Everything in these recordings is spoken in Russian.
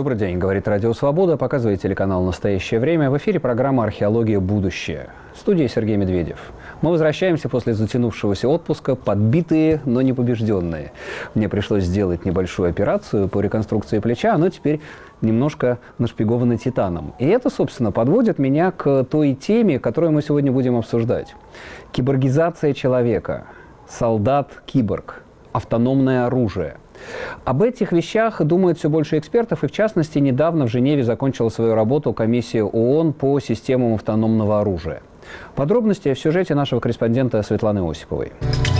Добрый день, говорит Радио Свобода, показывает телеканал «Настоящее время». В эфире программа «Археология. Будущее». В студии Сергей Медведев. Мы возвращаемся после затянувшегося отпуска, подбитые, но не побежденные. Мне пришлось сделать небольшую операцию по реконструкции плеча, но теперь немножко нашпиговано титаном. И это, собственно, подводит меня к той теме, которую мы сегодня будем обсуждать. Киборгизация человека. Солдат-киборг. Автономное оружие. Об этих вещах думают все больше экспертов, и в частности, недавно в Женеве закончила свою работу комиссия ООН по системам автономного оружия. Подробности в сюжете нашего корреспондента Светланы Осиповой.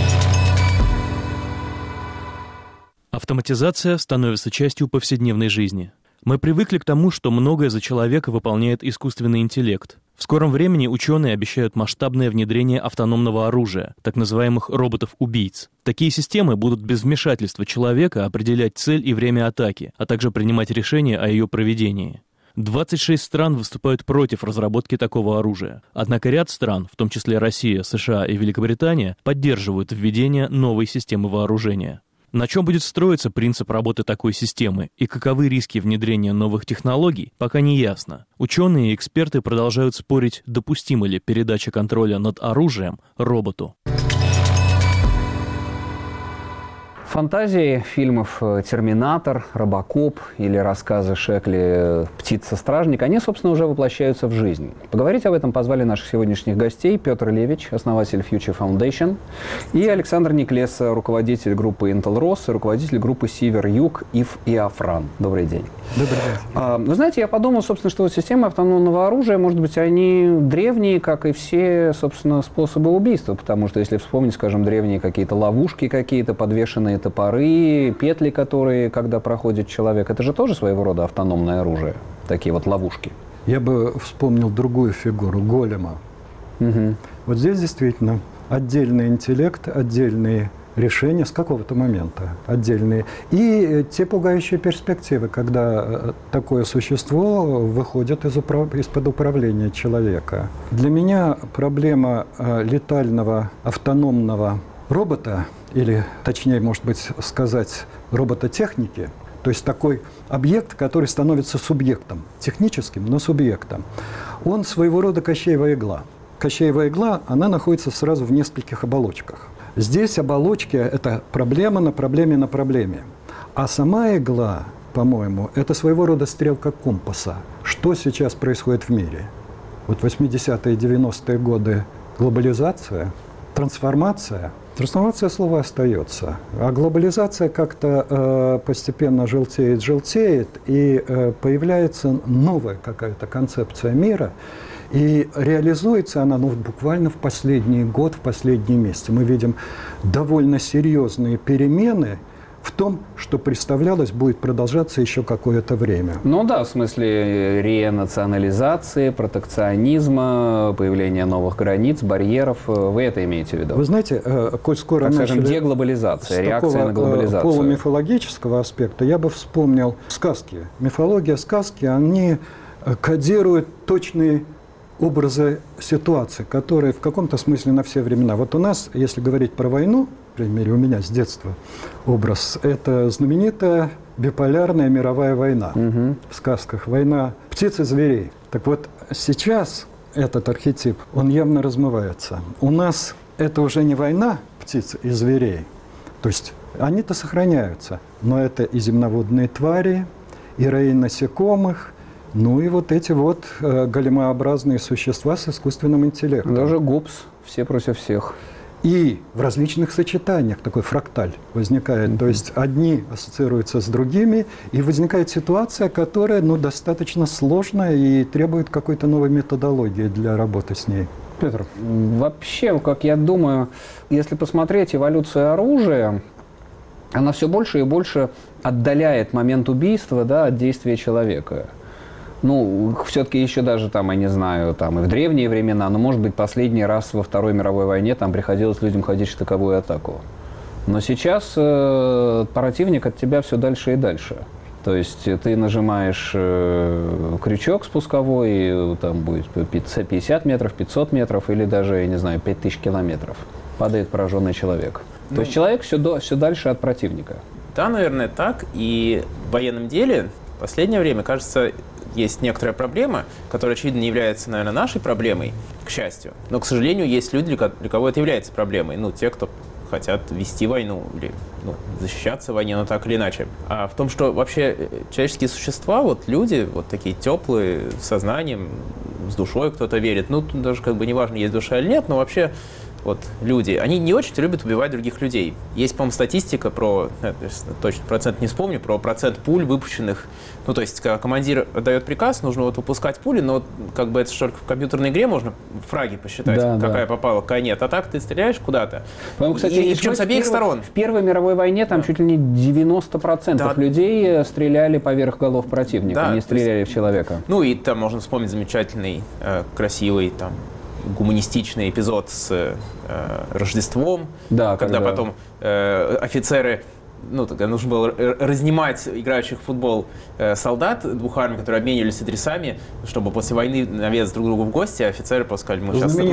Автоматизация становится частью повседневной жизни. Мы привыкли к тому, что многое за человека выполняет искусственный интеллект. В скором времени ученые обещают масштабное внедрение автономного оружия, так называемых роботов-убийц. Такие системы будут без вмешательства человека определять цель и время атаки, а также принимать решения о ее проведении. 26 стран выступают против разработки такого оружия. Однако ряд стран, в том числе Россия, США и Великобритания, поддерживают введение новой системы вооружения. На чем будет строиться принцип работы такой системы и каковы риски внедрения новых технологий, пока не ясно. Ученые и эксперты продолжают спорить, допустима ли передача контроля над оружием роботу. Фантазии фильмов «Терминатор», «Робокоп» или рассказы Шекли «Птица-стражник», они, собственно, уже воплощаются в жизнь. Поговорить об этом позвали наших сегодняшних гостей: Петр Левич, основатель Future Foundation, и Александр Никлес, руководитель группы Intel ROS и руководитель группы Север-Юг ИФ и Афран. Добрый день. Добрый день. Вы знаете, я подумал, собственно, что вот системы автономного оружия, может быть, они древние, как и все, собственно, способы убийства, потому что, если вспомнить, скажем, древние какие-то ловушки какие-то, подвешенные топоры, петли, которые, когда проходит человек, это же тоже своего рода автономное оружие, такие вот ловушки. Я бы вспомнил другую фигуру, голема. Угу. Вот здесь действительно отдельный интеллект, отдельные решения с какого-то момента, отдельные. И те пугающие перспективы, когда такое существо выходит из-под управления человека. Для меня проблема летального автономного робота, или, точнее, может быть, сказать, робототехники, то есть такой объект, который становится субъектом, техническим, но субъектом, он своего рода Кощеева игла. Кощеева игла, она находится сразу в нескольких оболочках. Здесь оболочки – это проблема на проблеме на проблеме. А сама игла, по-моему, это своего рода стрелка компаса. Что сейчас происходит в мире? Вот 80-е и 90-е годы глобализация, трансформация. Трансформация слова остается, а глобализация как-то постепенно желтеет, и появляется новая какая-то концепция мира, и реализуется она буквально в последний год, в последние месяцы. Мы видим довольно серьезные перемены в том, что представлялось, будет продолжаться еще какое-то время. Ну да, в смысле ренационализации, протекционизма, появления новых границ, барьеров. Вы это имеете в виду? Вы знаете, коль скоро так скажем, деглобализация, реакция на глобализацию. Полумифологического аспекта я бы вспомнил сказки. Мифология, сказки, они кодируют точные образы ситуации, которые в каком-то смысле на все времена. Вот у нас, если говорить про войну, по крайней мере, у меня с детства образ, это знаменитая биполярная мировая война. В сказках война птиц и зверей. Так вот, сейчас этот архетип, он явно размывается. У нас это уже не война птиц и зверей, то есть они-то сохраняются, но это и земноводные твари, и раи насекомых, ну и вот эти вот големообразные существа с искусственным интеллектом. Даже ГУПС, все против всех. И в различных сочетаниях такой фракталь возникает. То есть одни ассоциируются с другими, и возникает ситуация, которая достаточно сложная и требует какой-то новой методологии для работы с ней. Петр, вообще, как я думаю, если посмотреть эволюцию оружия, она все больше и больше отдаляет момент убийства, да, от действия человека. Ну, все-таки еще даже там, я не знаю, там и в древние времена, но, может быть, последний раз во Второй мировой войне там приходилось людям ходить в штыковую атаку. Но сейчас противник от тебя все дальше и дальше. То есть ты нажимаешь крючок спусковой, там будет 50 метров, 500 метров или даже, я не знаю, 5000 километров. Падает пораженный человек. То есть человек все дальше от противника. Да, наверное, так. И в военном деле в последнее время, кажется, есть некоторая проблема, которая, очевидно, не является, наверное, нашей проблемой, к счастью. Но, к сожалению, есть люди, для кого это является проблемой. Ну, те, кто хотят вести войну или защищаться в войне, но так или иначе. А в том, что вообще человеческие существа, вот люди, вот такие теплые, с сознанием, с душой кто-то верит. Ну, тут даже как бы неважно, есть душа или нет, но вообще вот люди, они не очень любят убивать других людей. Есть, по-моему, статистика про, точно процент не вспомню, про процент пуль, выпущенных. Ну, то есть, когда командир отдает приказ, нужно вот выпускать пули, но вот, как бы это же только в компьютерной игре можно фраги посчитать, какая попала, какая нет. А так ты стреляешь куда-то. По-моему, кстати, и причем с обеих сторон. В Первой мировой войне там чуть ли не 90% людей стреляли поверх голов противника, не стреляли в человека. Ну, и там можно вспомнить замечательный, красивый, там, гуманистичный эпизод с Рождеством, когда потом офицеры, тогда нужно было разнимать играющих в футбол солдат двух армий, которые обменивались адресами, чтобы после войны наведаться друг другу в гости, а офицеры просто сказали, мы сейчас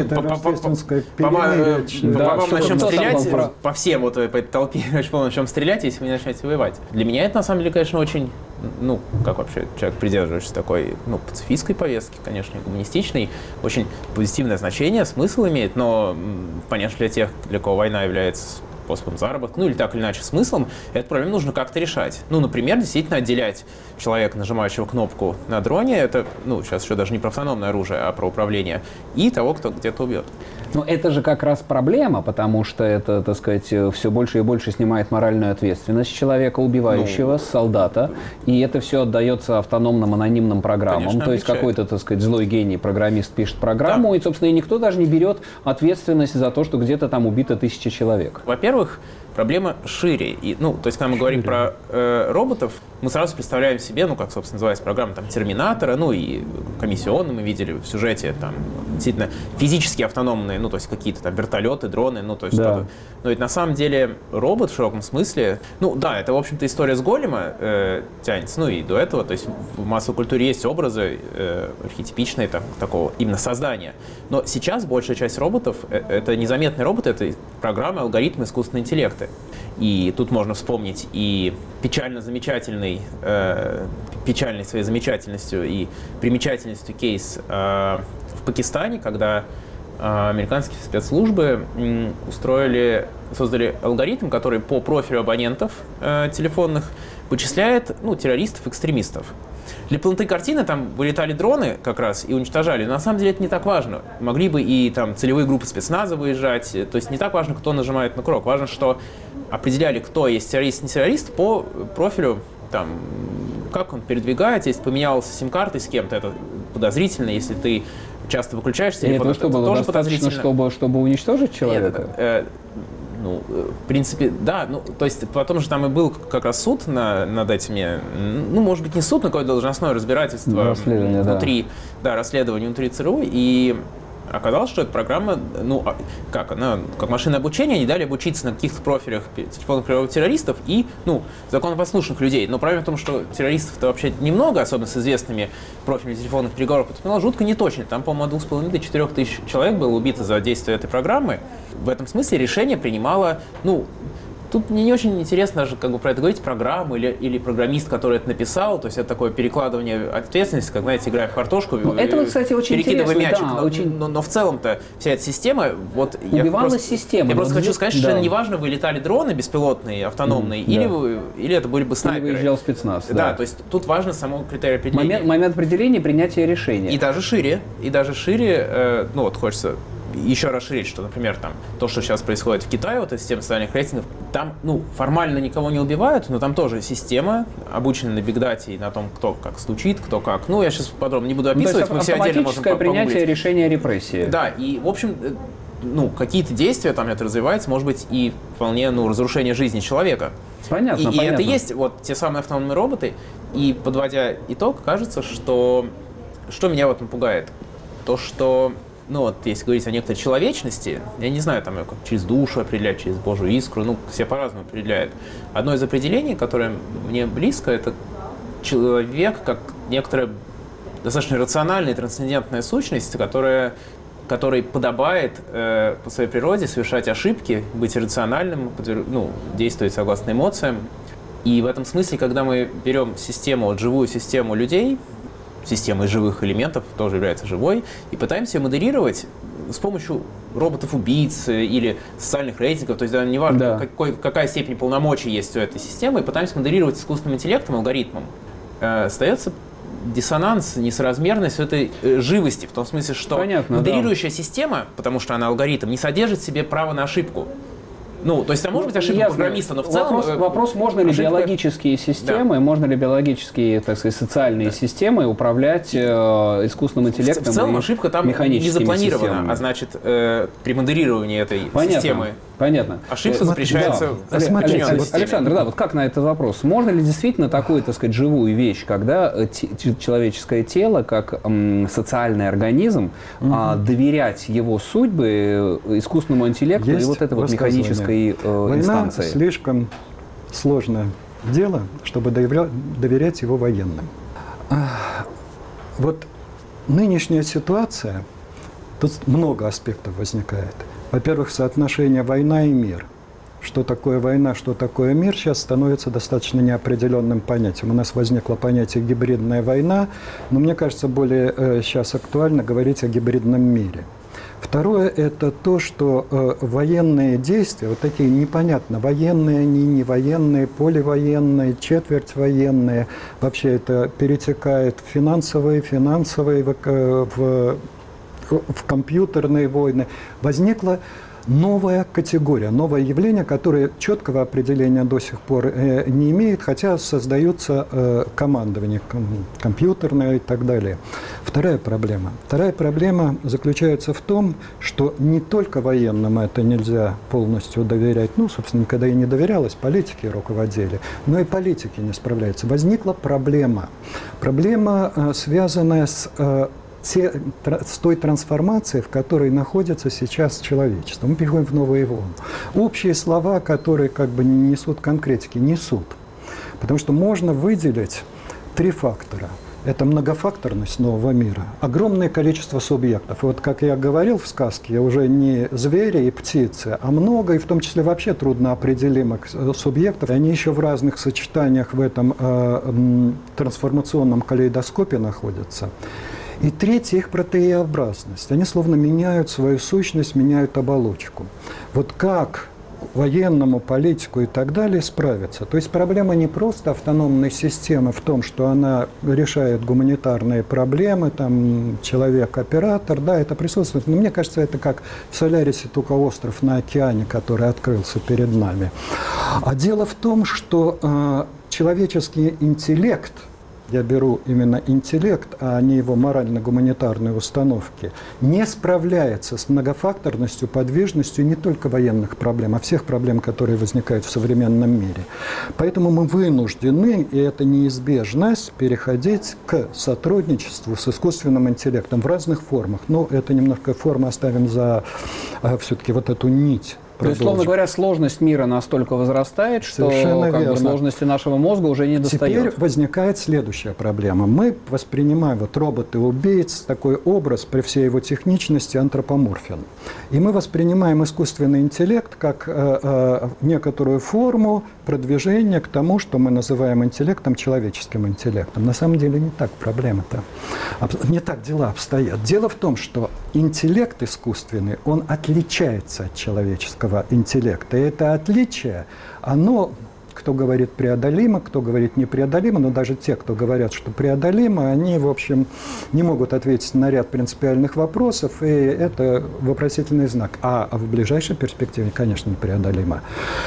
начнем стрелять по всем, вот по этой толпе, начнем стрелять, если вы не начнете воевать. Для меня это, на самом деле, конечно, очень, как вообще человек, придерживающийся такой, пацифистской повестки, конечно, гуманистичной, очень позитивное значение, смысл имеет, но, понятно, для тех, для кого война является способом заработка, или так или иначе смыслом, эту проблему нужно как-то решать. Например, действительно отделять человека, нажимающего кнопку на дроне, это, сейчас еще даже не про автономное оружие, а про управление, и того, кто где-то убьет. Но это же как раз проблема, потому что это, так сказать, все больше и больше снимает моральную ответственность человека, убивающего, солдата, и это все отдается автономным анонимным программам. Конечно, то есть какой-то, так сказать, злой гений, программист пишет программу, и, собственно, и никто даже не берет ответственность за то, что где-то там убито 1000 человек. Во-первых, проблема шире. То есть, когда мы говорим про роботов, мы сразу представляем себе, как, собственно, называется программа, там, Терминатора, и комиссионно мы видели в сюжете, там, действительно, физически автономные, то есть, какие-то там вертолеты, дроны, то есть, что-то. Но ведь на самом деле робот в широком смысле, это, в общем-то, история с Голема тянется, и до этого, то есть, в массовой культуре есть образы архетипичные такого именно создания. Но сейчас большая часть роботов, это незаметные роботы, это программы, алгоритмы, искусственные интеллекты. И тут можно вспомнить и печальной своей замечательностью и примечательностью кейс в Пакистане, когда американские спецслужбы создали алгоритм, который по профилю абонентов телефонных вычисляет террористов-экстремистов. Для полноты картины там вылетали дроны как раз и уничтожали. Но на самом деле это не так важно. Могли бы и там целевые группы спецназа выезжать. То есть не так важно, кто нажимает на курок. Важно, что определяли, кто есть террорист, не террорист, по профилю, там, как он передвигается. Если поменялся сим-картой с кем-то, это подозрительно. Если ты часто выключаешь телефон, это что было тоже достаточно, чтобы уничтожить человека? В принципе, да. То есть потом же там и был как раз суд над этими, может быть, не суд, но какое-то должностное разбирательство внутри, расследование внутри ЦРУ, и оказалось, что эта программа, как машинное обучение, они дали обучиться на каких-то профилях телефонных переговоров террористов и, законопослушных людей. Но проблема в том, что террористов-то вообще немного, особенно с известными профилями телефонных переговоров, это жутко неточно. Там, по-моему, от 2,5 до 4 тысяч человек было убито за действие этой программы. В этом смысле решение принимало, тут мне не очень интересно даже про это говорить, программу или программист, который это написал. То есть это такое перекладывание ответственности, как, знаете, играя в картошку, это, кстати, очень перекидывая мячик. Да, но в целом-то вся эта система... Убивалась система. Я просто хочу сказать, что неважно, вылетали дроны беспилотные, автономные, или это были бы снайперы. Или выезжал спецназ. Да, то есть тут важно само критерий определения. Момент определения, принятия решения. И даже шире, хочется еще расширить, что, например, то, что сейчас происходит в Китае, эта система социальных рейтингов, там, формально никого не убивают, но там тоже система, обучена на бигдате и на том, кто как стучит, кто как. Я сейчас подробно не буду описывать, мы все отдельно можем погуглить. Принятие решения репрессии. Да, и, в общем, какие-то действия там это развивается, может быть, и вполне, разрушение жизни человека. Понятно, и это есть те самые автономные роботы. И, подводя итог, кажется, что меня в этом пугает. То, что если говорить о некоторой человечности, я не знаю, как через душу определять, через Божью искру, все по-разному определяют. Одно из определений, которое мне близко, это человек как некоторая достаточно рациональная, трансцендентная сущность, которой подобает по своей природе совершать ошибки, быть рациональным, действовать согласно эмоциям. И в этом смысле, когда мы берем систему, живую систему людей, система из живых элементов, тоже является живой, и пытаемся ее модерировать с помощью роботов-убийц или социальных рейтингов, то есть неважно, какая степень полномочий есть у этой системы, и пытаемся модерировать искусственным интеллектом, алгоритмом, остается диссонанс, несоразмерность этой живости, в том смысле, что модерирующая система, потому что она алгоритм, не содержит в себе право на ошибку. Ну, то есть там может быть ошибка программиста, но в целом... Вопрос, можно ли биологические системы, можно ли биологические, так сказать, социальные системы управлять искусственным интеллектом? В целом ошибка там не запланирована, а значит, при модерировании этой системы ошибка запрещается. Александр, вот как на этот вопрос? Можно ли действительно такую, так сказать, живую вещь, когда человеческое тело, как социальный организм, доверять его судьбы искусственному интеллекту и вот этой вот механической инстанции? Война слишком сложное дело, чтобы доверять его военным. Вот нынешняя ситуация, тут много аспектов возникает. Во-первых, соотношение война и мир. Что такое война, что такое мир, сейчас становится достаточно неопределенным понятием. У нас возникло понятие гибридная война, но мне кажется, более сейчас актуально говорить о гибридном мире. Второе – это то, что военные действия, вот такие непонятно, военные они, не военные, поливоенные, четверть военные, вообще это перетекает в финансовые, в компьютерные войны. Возникла новая категория, новое явление, которое четкого определения до сих пор не имеет, хотя создаются командования компьютерные и так далее. Вторая проблема заключается в том, что не только военным это нельзя полностью доверять, собственно, никогда и не доверялось, политики руководили, но и политики не справляются. Возникла проблема, связанная с той трансформацией, в которой находится сейчас человечество. Мы переходим в новую волну. Общие слова, которые не несут конкретики, несут. Потому что можно выделить 3 фактора. Это многофакторность нового мира, огромное количество субъектов. И вот, как я говорил в сказке, уже не звери и птицы, а много, и в том числе вообще трудно определимых субъектов. И они еще в разных сочетаниях в этом трансформационном калейдоскопе находятся. И третье – их протееобразность. Они словно меняют свою сущность, меняют оболочку. Вот как военному, политику и так далее справиться? То есть проблема не просто автономной системы в том, что она решает гуманитарные проблемы, человек-оператор, это присутствует. Но мне кажется, это как в Солярисе только остров на океане, который открылся перед нами. А дело в том, что человеческий интеллект, я беру именно интеллект, а не его морально-гуманитарные установки, не справляется с многофакторностью, подвижностью не только военных проблем, а всех проблем, которые возникают в современном мире. Поэтому мы вынуждены, и это неизбежность, переходить к сотрудничеству с искусственным интеллектом в разных формах. Но это немножко формы оставим за все-таки вот эту нить. То есть, условно говоря, сложность мира настолько возрастает, что сложности нашего мозга уже не достает. Теперь возникает следующая проблема. Мы воспринимаем роботы-убийц, такой образ при всей его техничности антропоморфен. И мы воспринимаем искусственный интеллект как некоторую форму продвижения к тому, что мы называем интеллектом, человеческим интеллектом. На самом деле не так проблема-то. Не так дела обстоят. Дело в том, что интеллект искусственный, он отличается от человеческого интеллекта. И это отличие, оно, кто говорит преодолимо, кто говорит непреодолимо, но даже те, кто говорят, что преодолимо, они, в общем, не могут ответить на ряд принципиальных вопросов, и это вопросительный знак. А в ближайшей перспективе, конечно, непреодолимо.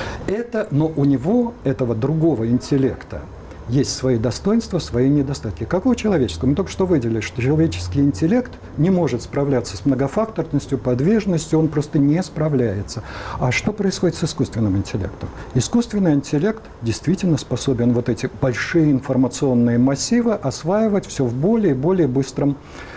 Но у него, этого другого интеллекта, есть свои достоинства, свои недостатки. Как у человеческого? Мы только что выделили, что человеческий интеллект не может справляться с многофакторностью, подвижностью, он просто не справляется. А что происходит с искусственным интеллектом? Искусственный интеллект действительно способен вот эти большие информационные массивы осваивать все в более и более быстром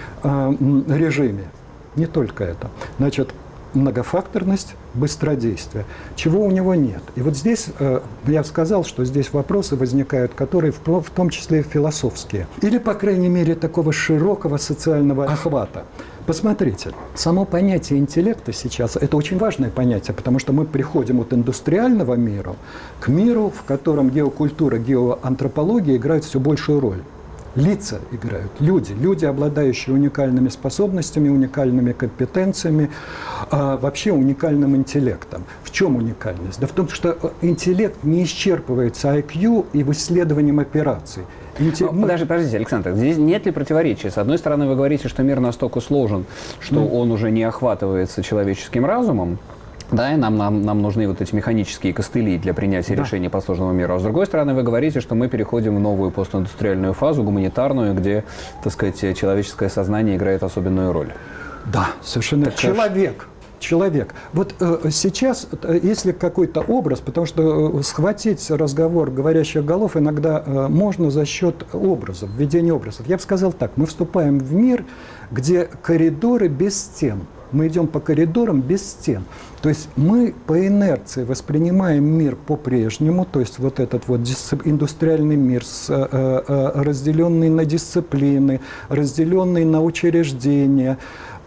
режиме. Не только это. Значит, многофакторность, быстродействие. Чего у него нет. И вот здесь я сказал, что здесь вопросы возникают, которые в том числе и философские. Или, по крайней мере, такого широкого социального охвата. Посмотрите, само понятие интеллекта сейчас – это очень важное понятие, потому что мы приходим от индустриального мира к миру, в котором геокультура, геоантропология играют все большую роль. Лица играют, люди, обладающие уникальными способностями, уникальными компетенциями, вообще уникальным интеллектом. В чем уникальность? Да в том, что интеллект не исчерпывается IQ и в исследовании операций. Подождите, Александр, здесь нет ли противоречия? С одной стороны, вы говорите, что мир настолько сложен, что он уже не охватывается человеческим разумом, да, и нам нужны вот эти механические костыли для принятия решений по сложному миру. А с другой стороны, вы говорите, что мы переходим в новую постиндустриальную фазу, гуманитарную, где, так сказать, человеческое сознание играет особенную роль. Да, совершенно. Человек. Вот сейчас, если какой-то образ, потому что схватить разговор говорящих голов иногда можно за счет образов, введения образов. Я бы сказал так, мы вступаем в мир, где коридоры без стен. Мы идем по коридорам без стен. То есть мы по инерции воспринимаем мир по-прежнему, то есть вот этот вот индустриальный мир, разделенный на дисциплины, разделенный на учреждения,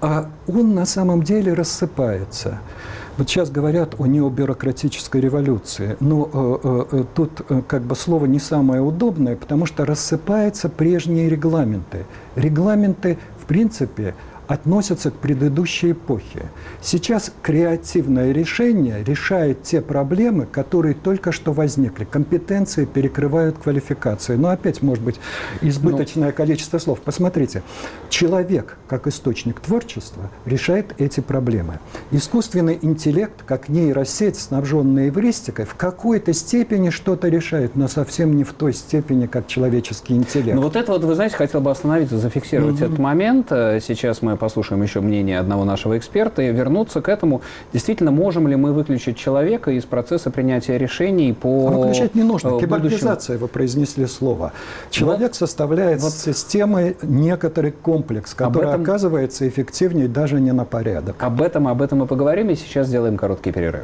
он на самом деле рассыпается. Вот сейчас говорят о необюрократической революции, но тут как бы слово не самое удобное, потому что рассыпаются прежние регламенты. Регламенты, в принципе, относятся к предыдущей эпохе. Сейчас креативное решение решает те проблемы, которые только что возникли. Компетенции перекрывают квалификации. Но опять, может быть, избыточное количество слов. Посмотрите, человек, как источник творчества, решает эти проблемы. Искусственный интеллект, как нейросеть, снабженная эвристикой, в какой-то степени что-то решает, но совсем не в той степени, как человеческий интеллект. Ну вот это вот, вы знаете, хотел бы остановиться, зафиксировать этот момент. Сейчас мы послушаем еще мнение одного нашего эксперта и вернуться к этому. Действительно, можем ли мы выключить человека из процесса принятия решений по выключать не нужно. Киборгизация, вы произнесли слово. Человек составляет системой некоторый комплекс, который оказывается эффективнее даже не на порядок. Об этом мы поговорим, и сейчас сделаем короткий перерыв.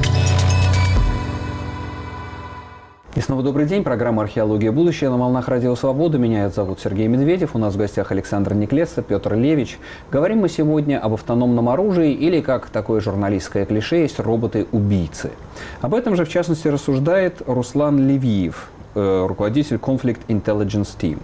И снова добрый день. Программа «Археология. Будущее» на волнах Радио Свобода. Меня зовут Сергей Медведев. У нас в гостях Александр Никлеса, Петр Левич. Говорим мы сегодня об автономном оружии или, как такое журналистское клише, есть роботы-убийцы. Об этом же, в частности, рассуждает Руслан Левиев, руководитель Conflict Intelligence Team.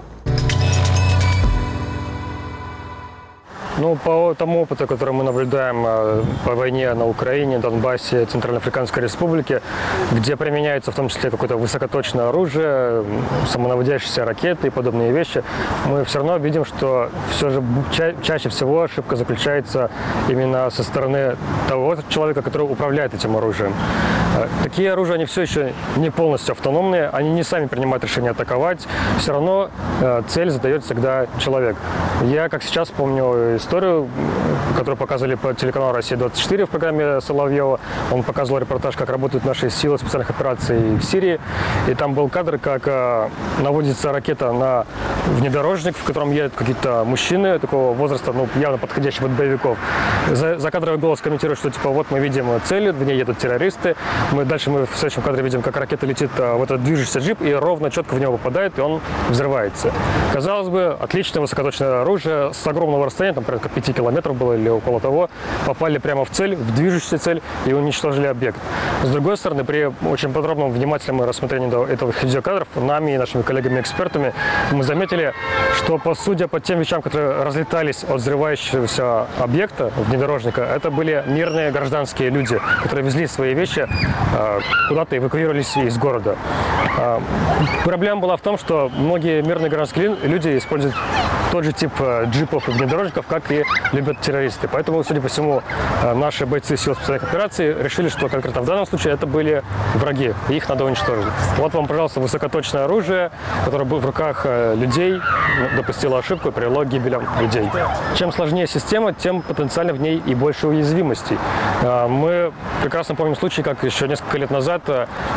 Ну, по тому опыту, который мы наблюдаем по войне на Украине, Донбассе, Центральноафриканской Республике, где применяется в том числе какое-то высокоточное оружие, самонаводящиеся ракеты и подобные вещи, мы все равно видим, что все же чаще всего ошибка заключается именно со стороны того человека, который управляет этим оружием. Такие оружия, они все еще не полностью автономные, они не сами принимают решение атаковать, все равно цель задает всегда человек. Я, как сейчас, помню историю, которую показывали по телеканалу «Россия-24» в программе Соловьева. Он показывал репортаж, как работают наши силы специальных операций в Сирии. И там был кадр, как наводится ракета на внедорожник, в котором едут какие-то мужчины такого возраста, ну, явно подходящие под боевиков. Закадровый голос комментирует, что типа вот мы видим цель, в ней едут террористы. Дальше мы в следующем кадре видим, как ракета летит в этот движущийся джип и ровно четко в него попадает, и он взрывается. Казалось бы, отличное высокоточное оружие с огромного расстояния, там порядка 5 километров было или около того, попали прямо в цель, в движущуюся цель и уничтожили объект. С другой стороны, при очень подробном, внимательном рассмотрении этих видеокадров, нами и нашими коллегами-экспертами, мы заметили, что, судя по тем вещам, которые разлетались от взрывающегося объекта, внедорожника, это были мирные гражданские люди, которые везли свои вещи куда-то, эвакуировались из города. Проблема была в том, что многие мирные гражданские люди используют тот же тип джипов и внедорожников, как и любят террористы. Поэтому, судя по всему, наши бойцы сил специальных операций решили, что конкретно в данном случае это были враги, и их надо уничтожить. Вот вам, пожалуйста, высокоточное оружие, которое было в руках людей, допустило ошибку и привело к гибелям людей. Чем сложнее система, тем потенциально в ней и больше уязвимостей. Мы прекрасно помним случай, как еще несколько лет назад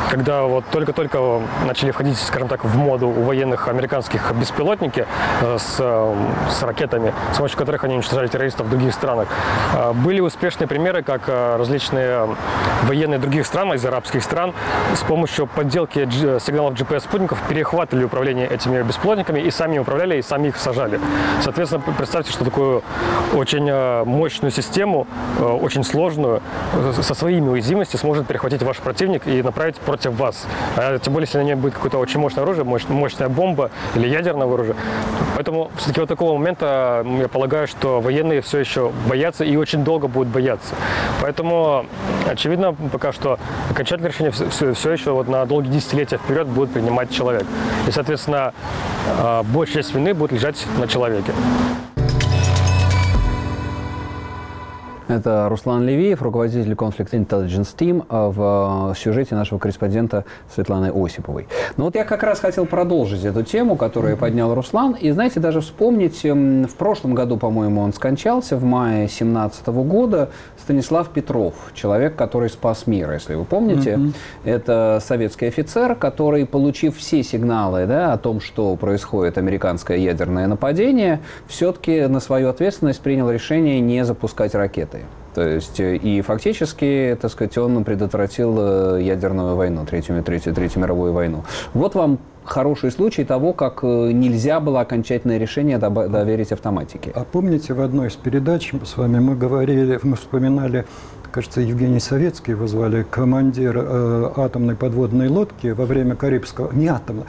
когда вот только-только начали входить, скажем так, в моду у военных американских беспилотники с ракетами, с помощью которых они уничтожали террористов в других странах, были успешные примеры, как различные военные других стран, из арабских стран, с помощью подделки сигналов GPS-спутников перехватывали управление этими беспилотниками и сами управляли, и сами их сажали. Соответственно, представьте, что такую очень мощную систему, очень сложную, со своими уязвимостями сможет перехватить ваш противник и направить против вас. Тем более, если на ней будет какое-то очень мощное оружие, мощная бомба или ядерное оружие. Поэтому все-таки вот такого момента, я полагаю, что военные все еще боятся и очень долго будут бояться. Поэтому, очевидно, пока что окончательное решение все еще вот на долгие десятилетия вперед будет принимать человек. И, соответственно, большая часть вины будет лежать на человеке. Это Руслан Левиев, руководитель Conflict Intelligence Team, в сюжете нашего корреспондента Светланы Осиповой. Но вот я как раз хотел продолжить эту тему, которую поднял Руслан. И, знаете, даже вспомнить, в прошлом году, по-моему, он скончался, в мае 2017 года, Станислав Петров, человек, который спас мир, если вы помните. Это советский офицер, который, получив все сигналы, да, о том, что происходит американское ядерное нападение, все-таки на свою ответственность принял решение не запускать ракеты. То есть, и фактически, так сказать, он предотвратил ядерную войну, Третью мировую войну. Вот вам хороший случай того, как нельзя было окончательное решение доверить автоматике. А помните, в одной из передач с вами мы вспоминали, кажется, Евгений Советский его звали, командир атомной подводной лодки во время Карибского... Не атомной,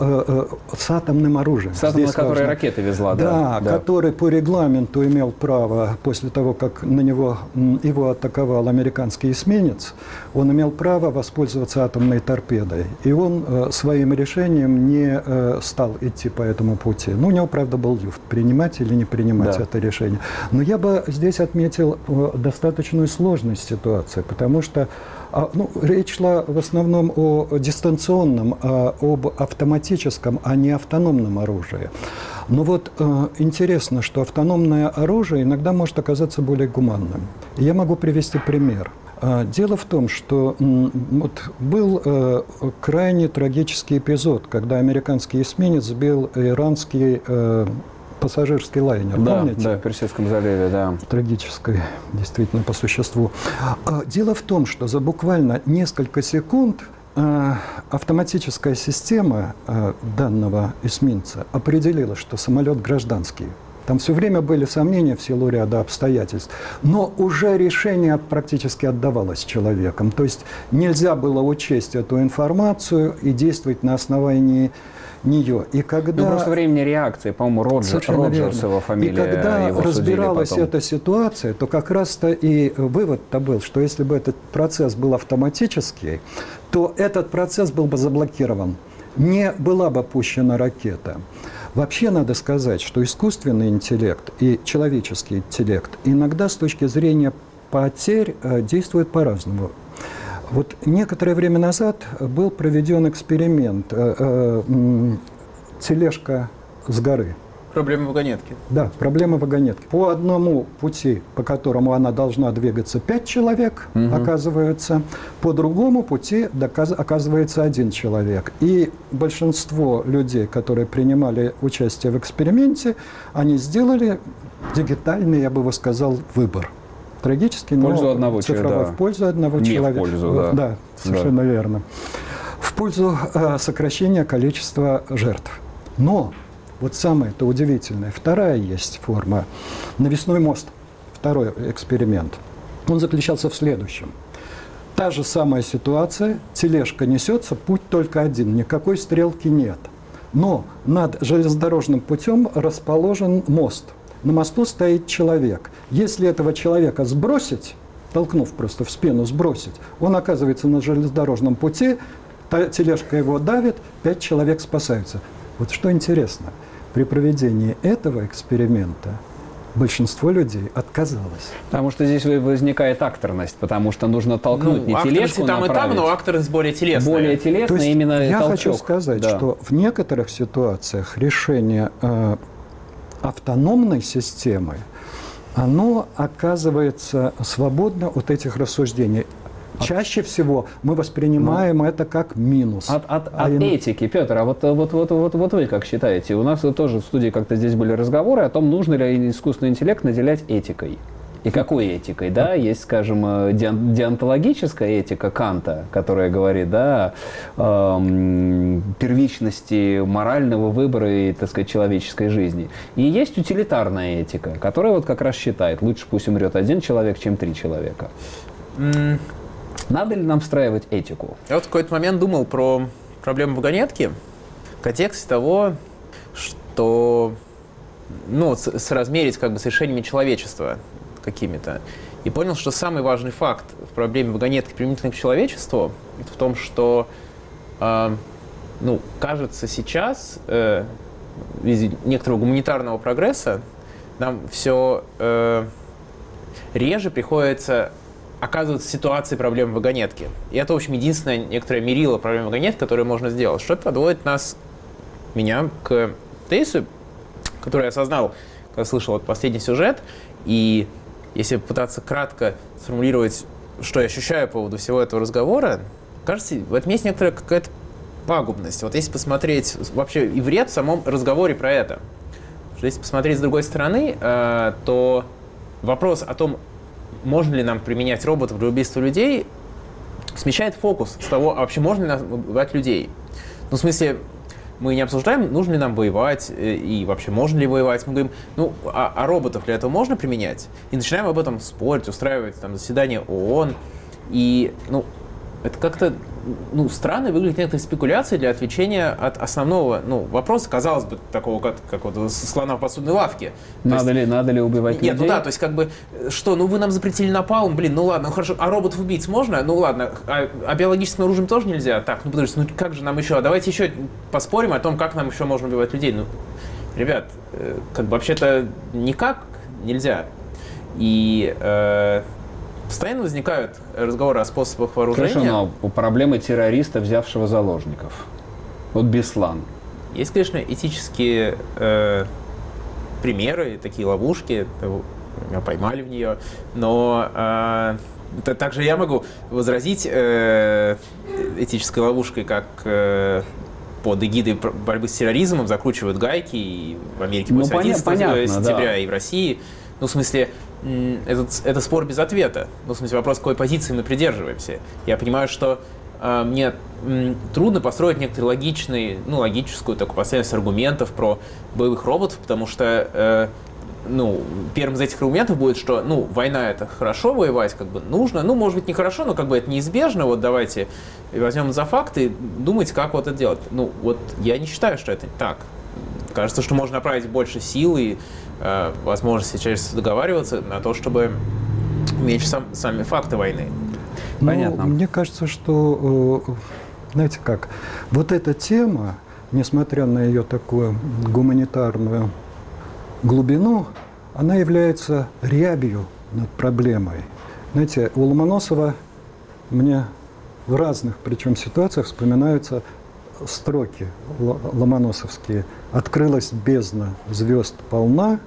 с атомным оружием. С атомной, которая ракеты везла, да. Да, который по регламенту имел право, после того, как на него его атаковал американский эсминец, он имел право воспользоваться атомной торпедой. И он своим решением не стал идти по этому пути. Ну, у него, правда, был люфт, принимать или не принимать это решение. Но я бы здесь отметил достаточную сложность ситуации, потому что речь шла в основном о дистанционном, об автоматическом, а не автономном оружии. Но вот интересно, что автономное оружие иногда может оказаться более гуманным. Я могу привести пример. Дело в том, что был крайне трагический эпизод, когда американский эсминец сбил иранский пассажирский лайнер, помните? Да, в Персидском заливе, да. Трагической, действительно, по существу. Дело в том, что за буквально несколько секунд автоматическая система данного эсминца определила, что самолет гражданский. Там все время были сомнения в силу ряда обстоятельств. Но уже решение практически отдавалось человеком. То есть нельзя было учесть эту информацию и действовать на основании нее. И когда... Ну, просто времени реакции, по-моему, Роджерс его фамилия. И когда разбиралась эта ситуация, то как раз-то и вывод-то был, что если бы этот процесс был автоматический, то этот процесс был бы заблокирован. Не была бы пущена ракета. Вообще надо сказать, что искусственный интеллект и человеческий интеллект иногда с точки зрения потерь действуют по-разному. Вот некоторое время назад был проведен эксперимент «Тележка с горы». Проблема вагонетки. Да, проблема вагонетки. По одному пути, по которому она должна двигаться 5 человек, оказывается, по другому пути оказывается 1 человек. И большинство людей, которые принимали участие в эксперименте, они сделали дигитальный, я бы его сказал, выбор. Трагический, но цифровой, в пользу одного человека. В пользу, да, совершенно верно. В пользу сокращения количества жертв. Но вот самое-то удивительное, вторая есть форма. Навесной мост, второй эксперимент. Он заключался в следующем. Та же самая ситуация, тележка несется, путь только один, никакой стрелки нет. Но над железнодорожным путем расположен мост. На мосту стоит человек. Если этого человека сбросить, толкнув просто в спину, сбросить, он оказывается на железнодорожном пути, тележка его давит, 5 человек спасаются. Вот что интересно, при проведении этого эксперимента большинство людей отказалось. Потому что здесь возникает акторность, потому что нужно толкнуть не тележку там направить. И там, но акторность более телесная. Более телесная, именно я толчок. хочу сказать, что в некоторых ситуациях решение автономной системы, оно оказывается свободно от этих рассуждений. Чаще всего мы воспринимаем это как минус. От этики, Петр, а вот вы как считаете? У нас тоже в студии как-то здесь были разговоры о том, нужно ли искусственный интеллект наделять этикой. И какой этикой, да? Есть, скажем, деонтологическая этика Канта, которая говорит, да, о первичности морального выбора и, так сказать, человеческой жизни. И есть утилитарная этика, которая вот как раз считает, лучше пусть умрет один человек, чем 3 человека. Надо ли нам встраивать этику? Я вот в какой-то момент думал про проблему вагонетки в контексте того, что соразмерить как бы с решениями человечества какими-то. И понял, что самый важный факт в проблеме вагонетки применительно к человечеству в том, что, кажется, сейчас в виде некоторого гуманитарного прогресса нам все реже приходится оказываться в ситуации проблемы вагонетки. И это, в общем, единственное некоторое мерило проблемы вагонетки, которое можно сделать. Что подводит меня к тезису, который я осознал, когда слышал вот последний сюжет. И если попытаться кратко сформулировать, что я ощущаю по поводу всего этого разговора, кажется, в этом есть некоторая какая-то пагубность. Вот если посмотреть вообще и вред в самом разговоре про это. Что если посмотреть с другой стороны, то вопрос о том, можно ли нам применять роботов для убийства людей, смещает фокус с того, а вообще можно ли нам убивать людей. Ну, в смысле, мы не обсуждаем, нужно ли нам воевать и вообще можно ли воевать. Мы говорим, а роботов для этого можно применять? И начинаем об этом спорить, устраивать там заседания ООН. И, это как-то, странно выглядит некоторые спекуляции для отвлечения от основного, вопроса, казалось бы, такого, как вот слона в посудной лавке. Надо ли убивать людей? Нет, то есть как бы, что, вы нам запретили напалм, ладно, хорошо, а роботов-убийц можно? Ладно, а биологическим оружием тоже нельзя? Так, подождите, как же нам еще? Давайте еще поспорим о том, как нам еще можно убивать людей. Ребят, как бы вообще-то никак нельзя. И постоянно возникают разговоры о способах вооружения. Хорошо, но проблемы террориста, взявшего заложников. Вот Беслан. Есть, конечно, этические примеры, такие ловушки. Меня поймали в нее. Но также я могу возразить этической ловушкой, как под эгидой борьбы с терроризмом закручивают гайки и в Америке после 11 сентября, и в России. В смысле, это спор без ответа. В смысле, вопрос, какой позиции мы придерживаемся. Я понимаю, что мне трудно построить некоторую логическую такую последовательность аргументов про боевых роботов, потому что первым из этих аргументов будет, что война — это хорошо, воевать как бы нужно, может быть, нехорошо, но как бы это неизбежно, вот давайте возьмем за факты и думать, как вот это делать. Я не считаю, что это так. Кажется, что можно направить больше сил и возможности через договариваться на то, чтобы уменьшить сами факты войны. Понятно. Мне кажется, что, знаете как, вот эта тема, несмотря на ее такую гуманитарную глубину, она является рябью над проблемой. Знаете, у Ломоносова мне в разных, причем ситуациях, вспоминаются строки ломоносовские. «Открылась бездна, звезд полна,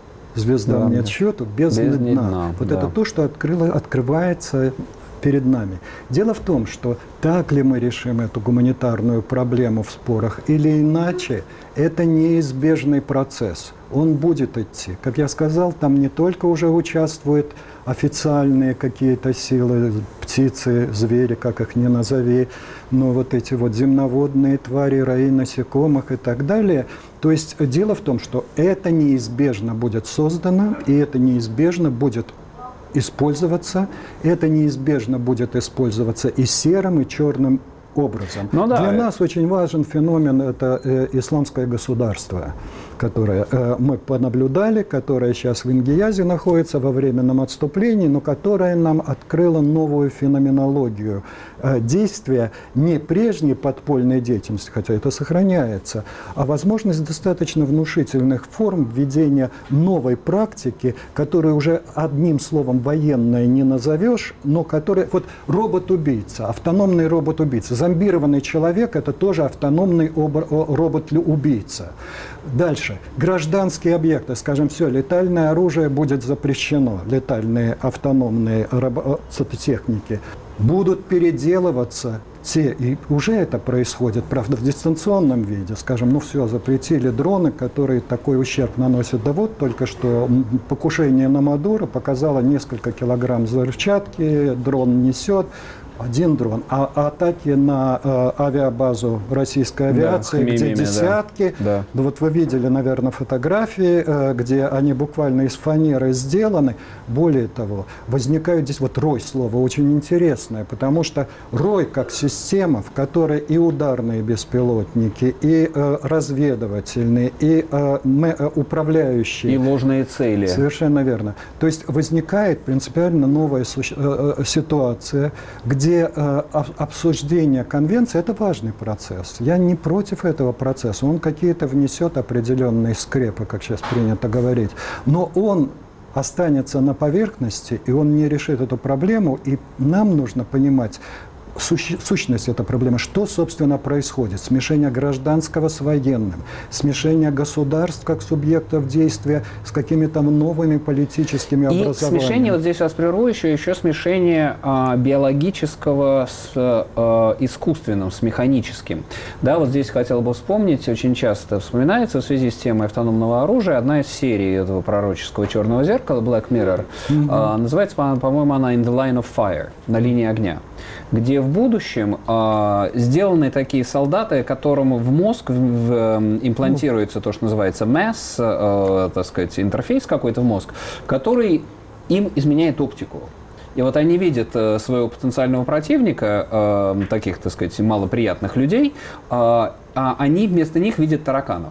звездам нет счету, бездны дна». Вот это то, что открывается перед нами. Дело в том, что так ли мы решим эту гуманитарную проблему в спорах или иначе, это неизбежный процесс. Он будет идти. Как я сказал, там не только уже участвуют официальные какие-то силы, птицы, звери, как их ни назови, но вот эти вот земноводные твари, раи насекомых и так далее. То есть дело в том, что это неизбежно будет создано, и это неизбежно будет использоваться, это неизбежно будет использоваться и серым, и черным образом. Для нас очень важен феномен, это исламское государство, которое мы понаблюдали, которое сейчас в Ингиязе находится во временном отступлении, но которое нам открыло новую феноменологию действия не прежней подпольной деятельности, хотя это сохраняется, а возможность достаточно внушительных форм введения новой практики, которую уже одним словом военное не назовешь, но которая... Вот робот-убийца, автономный робот-убийца, зомбированный человек – это тоже автономный робот-убийца. Дальше. Дальше. Гражданские объекты. Скажем, все, летальное оружие будет запрещено. Летальные автономные техники будут переделываться. И уже это происходит, правда, в дистанционном виде. Скажем, ну все, запретили дроны, которые такой ущерб наносят. Да вот только что покушение на Мадуро показало несколько килограмм взрывчатки, дрон несет. Один дрон. А атаки на авиабазу российской авиации, да, где десятки. Да. Да. Вот вы видели, наверное, фотографии, где они буквально из фанеры сделаны. Более того, возникают здесь, вот рой слово очень интересное, потому что рой как система, в которой и ударные беспилотники, и разведывательные, и управляющие. И ложные цели. Совершенно верно. То есть возникает принципиально новая ситуация, где обсуждение конвенции – это важный процесс. Я не против этого процесса. Он какие-то внесет определенные скрепы, как сейчас принято говорить. Но он останется на поверхности, и он не решит эту проблему. И нам нужно понимать сущность этой проблемы. Что, собственно, происходит? Смешение гражданского с военным, смешение государств как субъектов действия с какими-то новыми политическими образованиями. И смешение, вот здесь вас прерву, еще смешение биологического с искусственным, с механическим. Да, вот здесь хотел бы вспомнить, очень часто вспоминается в связи с темой автономного оружия одна из серий этого пророческого «Черного зеркала», Black Mirror, называется, по-моему, она «In the Line of Fire», «На линии огня», где в будущем сделаны такие солдаты, которым в мозг имплантируется то, что называется MES, так сказать, интерфейс какой-то в мозг, который им изменяет оптику. И вот они видят своего потенциального противника, таких, так сказать, малоприятных людей, а они вместо них видят тараканов.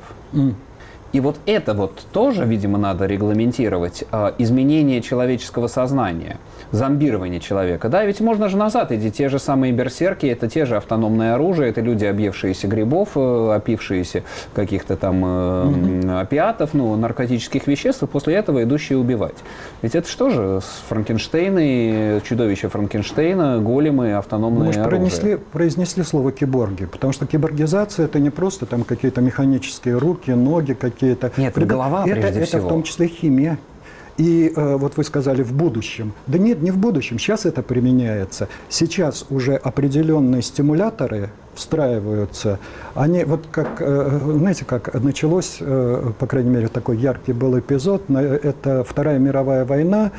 И вот это вот тоже, видимо, надо регламентировать, изменение человеческого сознания, зомбирование человека. Да, ведь можно же назад идти, те же самые берсерки, это те же автономные оружия, это люди, объевшиеся грибов, опившиеся каких-то там опиатов, наркотических веществ, и после этого идущие убивать. Ведь это что же, Франкенштейны, чудовища Франкенштейна, големы, автономные оружия. Произнесли слово киборги, потому что киборгизация – это не просто там какие-то механические руки, ноги, какие-то. Нет, голова прежде всего. Это в том числе химия. И вот вы сказали в будущем. Да нет, не в будущем. Сейчас это применяется. Сейчас уже определенные стимуляторы встраиваются. Они вот как, знаете, как началось, по крайней мере, такой яркий был эпизод. Это Вторая мировая война,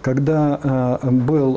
когда был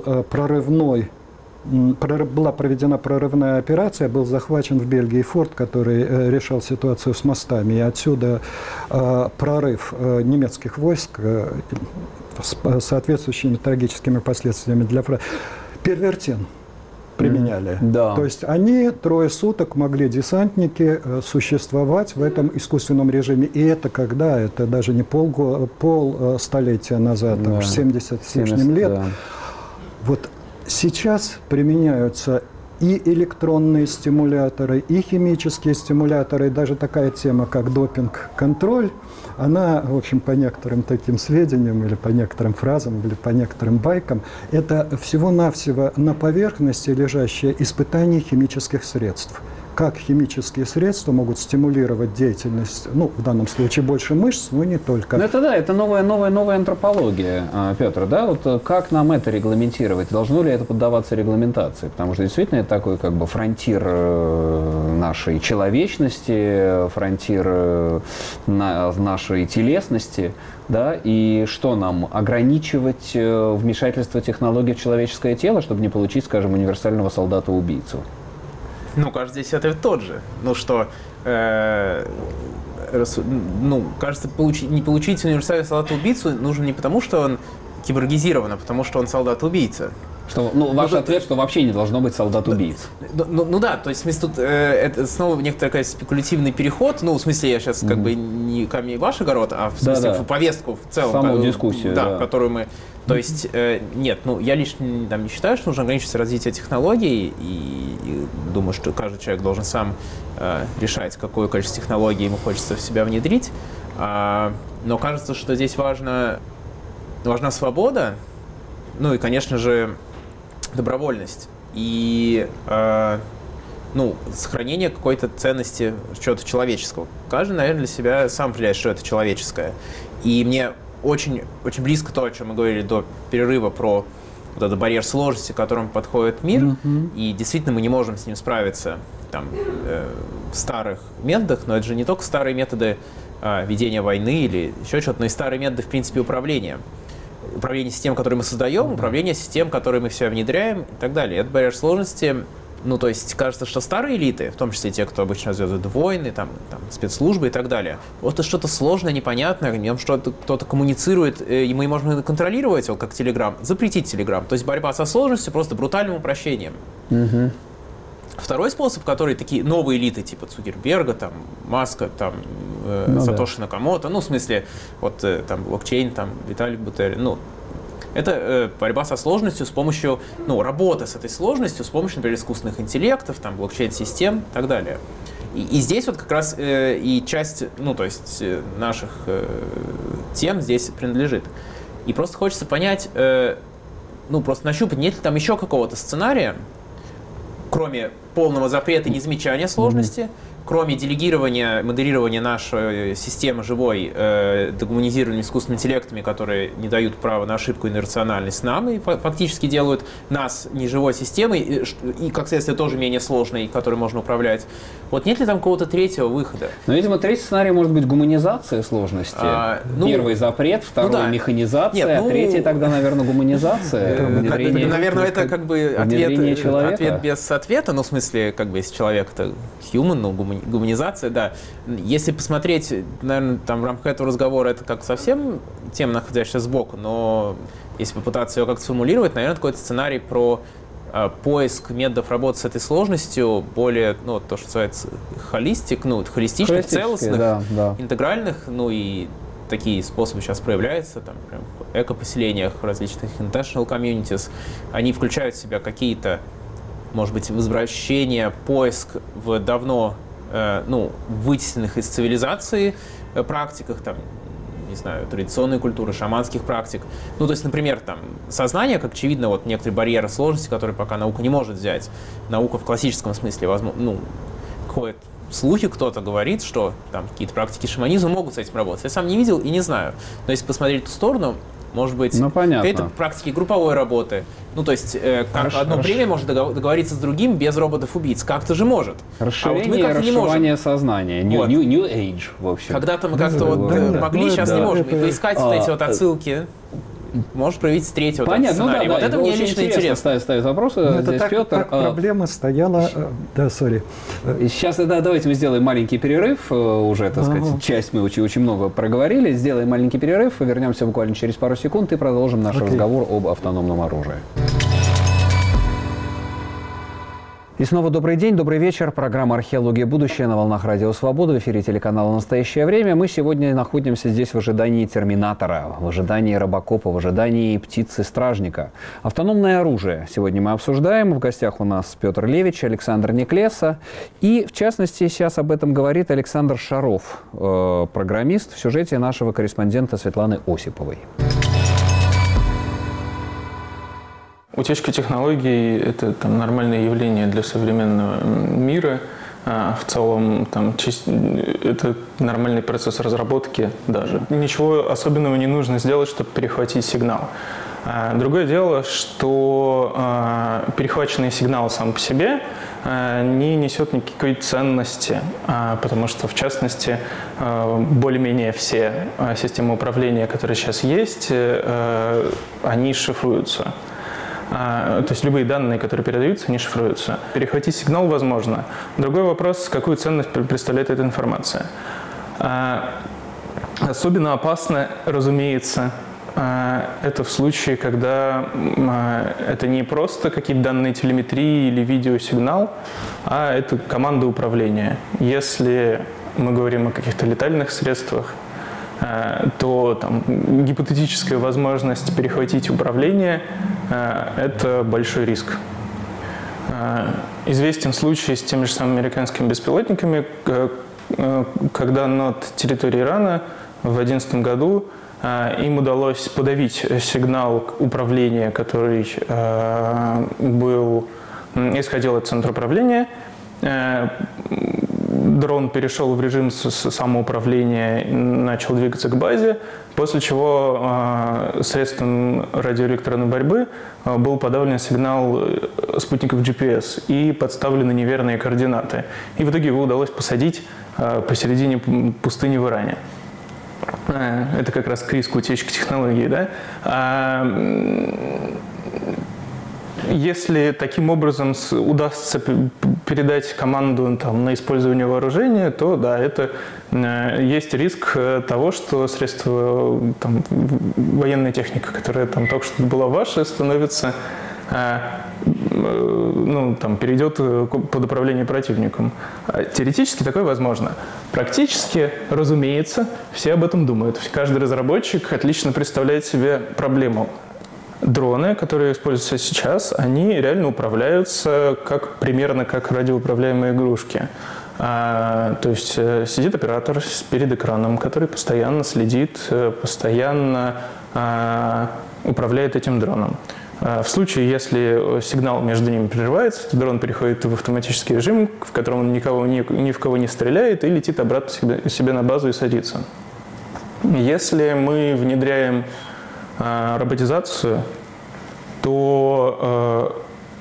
была проведена прорывная операция, был захвачен в Бельгии форт, который решал ситуацию с мостами. И отсюда прорыв немецких войск с соответствующими трагическими последствиями для Франции. Первертин применяли. Да. То есть они 3 суток могли, десантники, существовать в этом искусственном режиме. И это когда? Это даже не полстолетия назад, да. 70 с лишним лет. Да. Вот сейчас применяются и электронные стимуляторы, и химические стимуляторы, и даже такая тема, как допинг-контроль, она, в общем, по некоторым таким сведениям, или по некоторым фразам, или по некоторым байкам, это всего-навсего на поверхности лежащее испытание химических средств. Как химические средства могут стимулировать деятельность, в данном случае больше мышц, но не только. Это да, это новая антропология, Петр, да? Вот как нам это регламентировать? Должно ли это поддаваться регламентации? Потому что действительно это такой как бы фронтир нашей человечности, фронтир нашей телесности, да? И что нам, ограничивать вмешательство технологий в человеческое тело, чтобы не получить, скажем, универсального солдата-убийцу? Кажется, здесь ответ тот же. Кажется, не получить универсального солдата-убийцу нужно не потому, что он киборгизирован, а потому, что он солдат-убийца. Ваш ответ, что вообще не должно быть солдат-убийц. Да, то есть, в смысле, тут это снова некоторый такой спекулятивный переход. В смысле, я сейчас как бы не камень ваш огород, а в смысле в повестку в целом. Саму дискуссию, да. Которую мы... То есть, нет, я лично не считаю, что нужно ограничиваться развитием технологий, и думаю, что каждый человек должен сам решать, какое количество технологий ему хочется в себя внедрить. Но кажется, что здесь важна свобода, и, конечно же, добровольность. И сохранение какой-то ценности чего-то человеческого. Каждый, наверное, для себя сам определяет, что это человеческое. И мне очень, очень близко то, о чем мы говорили до перерыва, про вот этот барьер сложности, к которому подходит мир, и действительно мы не можем с ним справиться в старых методах, но это же не только старые методы ведения войны или еще что-то, но и старые методы, в принципе, управления. Управление систем, которые мы создаем, управление систем, которые мы все внедряем и так далее. Это барьер сложности. То есть кажется, что старые элиты, в том числе те, кто обычно развязывает войны, спецслужбы и так далее, вот это что-то сложное, непонятное, в нем что-то кто-то коммуницирует, и мы можем контролировать его, как Telegram, запретить Telegram. То есть борьба со сложностью просто брутальным упрощением. Второй способ, который такие новые элиты, типа Цукерберга, Маска, Сатоши Накамото, в смысле, блокчейн, Виталик Бутерин, это борьба со сложностью с помощью, работа с этой сложностью с помощью, например, искусственных интеллектов, блокчейн-систем и так далее. И здесь вот как раз и часть, наших тем здесь принадлежит. И просто хочется понять, просто нащупать, нет ли там еще какого-то сценария, кроме полного запрета и незамечания сложности, кроме делегирования, модерирования нашей системы живой дегуманизированными искусственными интеллектами, которые не дают права на ошибку и на рациональность нам, и фактически делают нас неживой системой, и как следствие тоже менее сложной, которой можно управлять. Вот нет ли там какого-то третьего выхода? Видимо, третий сценарий может быть гуманизация сложности. Первый запрет, второй механизация, а третий тогда, наверное, гуманизация. Наверное, это ответ без ответа, в смысле, если человек это human, гуманизация, да. Если посмотреть, наверное, в рамках этого разговора это как совсем тема, находящаяся сбоку, но если попытаться ее как-то сформулировать, наверное, какой-то сценарий про поиск методов работы с этой сложностью более, то, что называется, холистичных, целостных, интегральных, и такие способы сейчас проявляются, в экопоселениях, в различных intentional communities. Они включают в себя какие-то, может быть, возвращение, поиск в давно вытесненных из цивилизации практиках, традиционной культуры, шаманских практик. То есть, например, сознание, как очевидно, некоторые барьеры сложности, которые пока наука не может взять. Наука в классическом смысле, возможно, ходят слухи, кто-то говорит, что какие-то практики шаманизма могут с этим работать. Я сам не видел и не знаю. Но если посмотреть в ту сторону, может быть, какие-то практики групповой работы. То есть, как одно племя может договориться с другим без роботов-убийц. Как-то же может. Расширение и расшивание сознания. New Age, в общем. Когда-то мы как-то могли, сейчас не можем. И поискать эти отсылки. Может проявить третьего сценария. Вот это мне лично интересно. Ставить вопросы. Это так проблема стояла... Сейчас, давайте мы сделаем маленький перерыв. Уже, часть мы очень много проговорили. Сделаем маленький перерыв, вернемся буквально через пару секунд и продолжим наш разговор об автономном оружии. И снова добрый день, добрый вечер. Программа «Археология. Будущее» на волнах Радио Свобода. В эфире телеканала «Настоящее время». Мы сегодня находимся здесь в ожидании терминатора, в ожидании робокопа, в ожидании птицы-стражника. Автономное оружие сегодня мы обсуждаем. В гостях у нас Петр Левич, Александр Неклеса. И, в частности, сейчас об этом говорит Александр Шаров, программист, в сюжете нашего корреспондента Светланы Осиповой. Утечка технологий – это нормальное явление для современного мира. В целом, это нормальный процесс разработки даже. Ничего особенного не нужно сделать, чтобы перехватить сигнал. Другое дело, что перехваченный сигнал сам по себе не несет никакой ценности, потому что, в частности, более-менее все системы управления, которые сейчас есть, они шифруются. То есть любые данные, которые передаются, они шифруются. Перехватить сигнал возможно. Другой вопрос, какую ценность представляет эта информация. Особенно опасно, разумеется, это в случае, когда это не просто какие-то данные телеметрии или видеосигнал, а это команда управления. Если мы говорим о каких-то летальных средствах, то гипотетическая возможность перехватить управление – это большой риск. Известен случай с теми же самыми американскими беспилотниками, когда над территорией Ирана в 2011 году им удалось подавить сигнал управления, который исходил от центра управления, дрон перешел в режим самоуправления и начал двигаться к базе, после чего средством радиоэлектронной борьбы был подавлен сигнал спутников GPS и подставлены неверные координаты. И в итоге его удалось посадить посередине пустыни в Иране. Это как раз к риску утечки технологий, да? Если таким образом удастся передать команду там, на использование вооружения, то да, это есть риск того, что средства, там, военная техника, которая там только что была ваша, становится, перейдет под управление противником. Теоретически такое возможно. Практически, разумеется, все об этом думают. Каждый разработчик отлично представляет себе проблему. Дроны, которые используются сейчас, они реально управляются примерно как радиоуправляемые игрушки. То есть сидит оператор перед экраном, который постоянно следит, постоянно управляет этим дроном. В случае, если сигнал между ними прерывается, то дрон переходит в автоматический режим, в котором он ни в кого не стреляет и летит обратно себе на базу и садится. Если мы внедряем роботизацию, то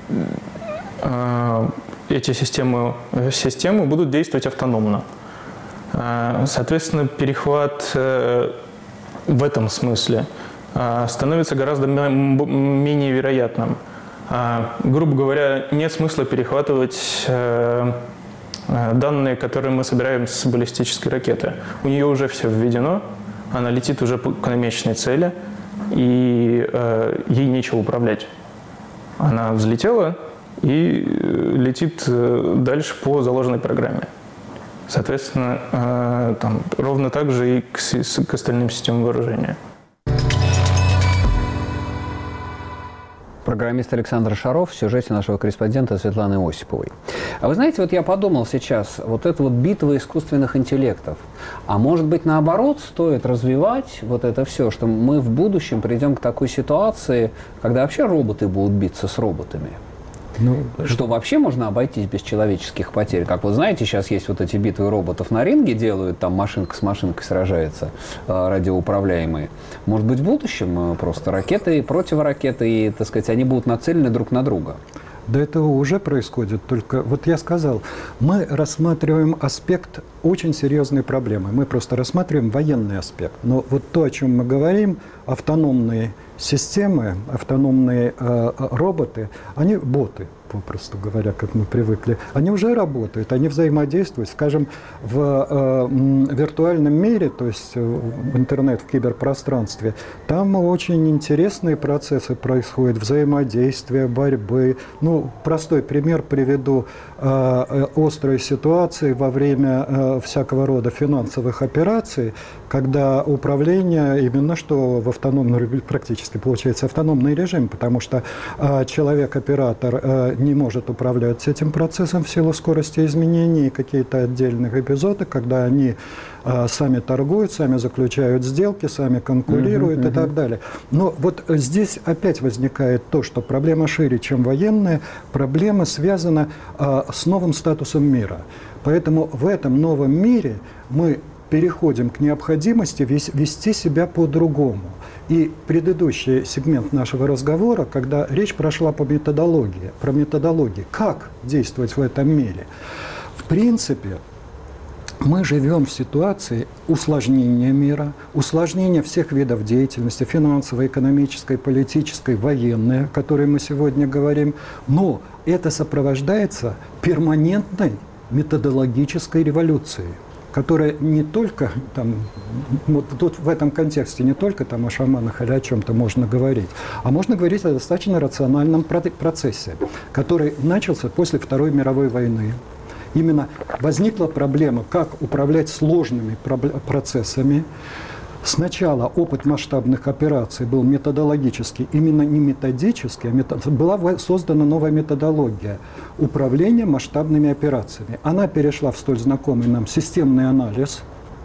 эти системы будут действовать автономно. Соответственно, перехват в этом смысле становится гораздо менее вероятным. Грубо говоря, нет смысла перехватывать данные, которые мы собираем с баллистической ракеты. У нее уже все введено, она летит уже к намеченной цели, и ей нечего управлять. Она взлетела и летит дальше по заложенной программе. Соответственно, ровно так же и к остальным системам вооружения. Программист Александр Шаров в сюжете нашего корреспондента Светланы Осиповой. А вы знаете, вот я подумал сейчас, вот эта вот битва искусственных интеллектов, а может быть наоборот стоит развивать вот это все, что мы в будущем придем к такой ситуации, когда вообще роботы будут биться с роботами? Что вообще можно обойтись без человеческих потерь. Как вы знаете, сейчас есть вот эти битвы роботов на ринге, делают, там машинка с машинкой сражается, радиоуправляемые. Может быть, в будущем просто ракеты и противоракеты, и, так сказать, они будут нацелены друг на друга? Да этого уже происходит, только вот я сказал, мы рассматриваем аспект очень серьезной проблемы, мы просто рассматриваем военный аспект. Но вот то, о чем мы говорим, автономные системы, автономные роботы, они боты, попросту говоря, как мы привыкли, они уже работают, они взаимодействуют, скажем, в виртуальном мире, то есть в интернет, в киберпространстве, там очень интересные процессы происходят, взаимодействия, борьбы. Простой пример приведу. Острые ситуации во время всякого рода финансовых операций, когда управление именно что в автономном, практически получается автономный режим, потому что человек-оператор не может управлять этим процессом в силу скорости изменений, какие-то отдельные эпизоды, когда они сами торгуют, сами заключают сделки, сами конкурируют и так далее. Но вот здесь опять возникает то, что проблема шире, чем военная, проблема связана с новым статусом мира. Поэтому в этом новом мире мы переходим к необходимости вести себя по-другому. И предыдущий сегмент нашего разговора, когда речь прошла про методологии, как действовать в этом мире. В принципе, мы живем в ситуации усложнения мира, усложнения всех видов деятельности, финансовой, экономической, политической, военной, о которой мы сегодня говорим, но это сопровождается перманентной методологической революцией, которая не только, вот тут в этом контексте не только о шаманах или о чем-то можно говорить, а можно говорить о достаточно рациональном процессе, который начался после Второй мировой войны. Именно возникла проблема, как управлять сложными процессами. Сначала опыт масштабных операций был методологический, именно не методический, была создана новая методология управления масштабными операциями. Она перешла в столь знакомый нам системный анализ,